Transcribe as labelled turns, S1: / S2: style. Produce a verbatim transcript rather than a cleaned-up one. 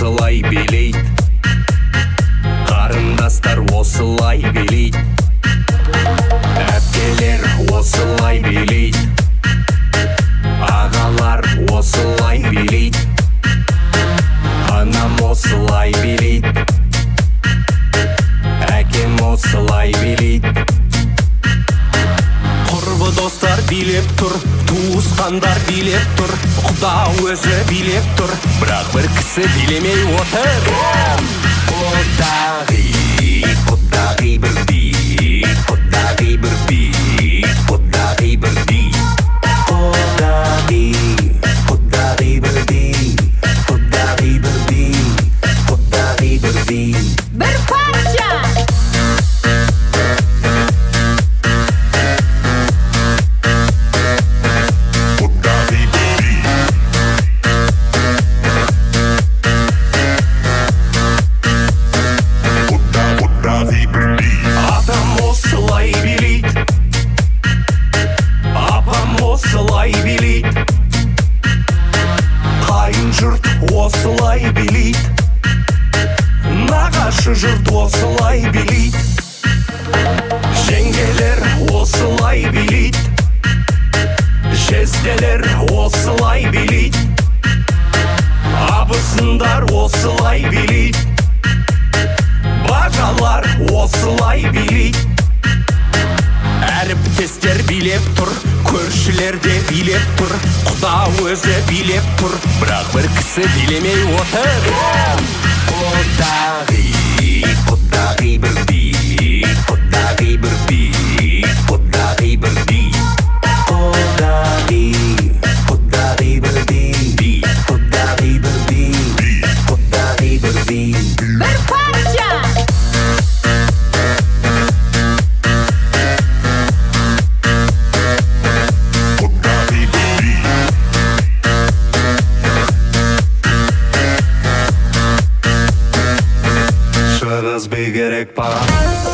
S1: осылай билейді, қарындастар осылай билейді, әпкелер осылай билейді, ағалар осылай билейді, анам осылай билейді, әкем осылай билейді. Құрбы достар билеп тұр, туысқандар билеп тұр, Құда өзі билеп тұр, бірақ бір кісі билемей отыр. Құдағи, Құдағи бір би, Құдағи бір би, Құдағи бір би, Құдағи, Құдағи бір би, Құдағи бір би, Құдағи бір би.
S2: Бір парча!
S1: Осылай билейді, нағашы жұрт осылай билейді, жеңгелер осылай билейді, жезделер осылай билейді, абысындар осылай билейді, бажалар осылай билейді. Әріптестер билеп тұр, көршілер де билеп тұр, Құда өзі билеп тұр, бірақ бір кісі билемей отыр. Құдағи, Құдағи бір би, Құдағи бір би, Құдағи бір би, Құдағи, Құдағи бір би, Құдағи бір би, Құдағи бір би.
S2: Бір парча!
S1: Шығыс бей керек па?